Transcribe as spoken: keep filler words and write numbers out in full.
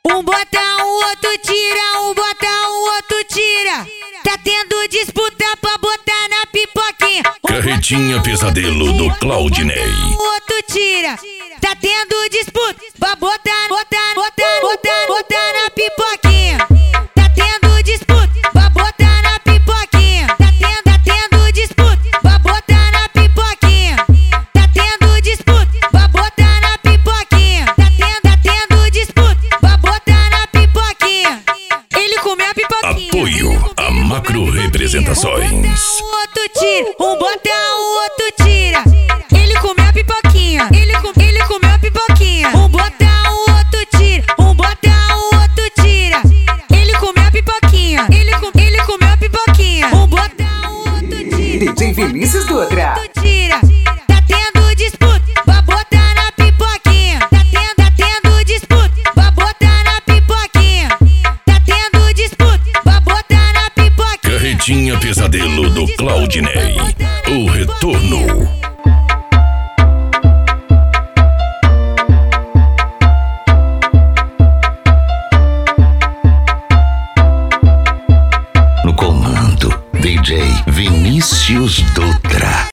Um bota, um outro tira, um bota, um outro tira. Tá tendo disputa pra botar na pipoquinha. Carretinha Pesadelo do Claudinei. Um outro tira. Tá tendo disputa pra botar, botar, botar, botar, botar na pipoquinha. Tá tendo disputa pra botar na pipoquinha. Tá tendo, tá tendo disputa pra botar na pipoquinha. Tá tendo disputa pra botar na pipoquinha. Tá tendo, tá tendo disputa pra botar na pipoquinha. Ele comeu a pipoquinha. Apoio a Macro Representações. Um outro tira, um bota, um outro tira. Ele comeu a pipoquinha. Ele, com, ele comeu a pipoquinha. Um bota, um outro tira. Um bota, um outro tira. Ele comeu a pipoquinha. Ele, com, ele comeu a pipoquinha. Um bota, um outro tira. D J Vinícius Dutra. Outro tira. Tá tendo disputa pra botar na pipoquinha. Tá tendo, tá tendo disputa pra botar na pipoquinha. Tá tendo disputa pra botar na pipoquinha. Carretinha Pesadelo do Claudinei. O retorno. No comando, D J Vinícius Dutra.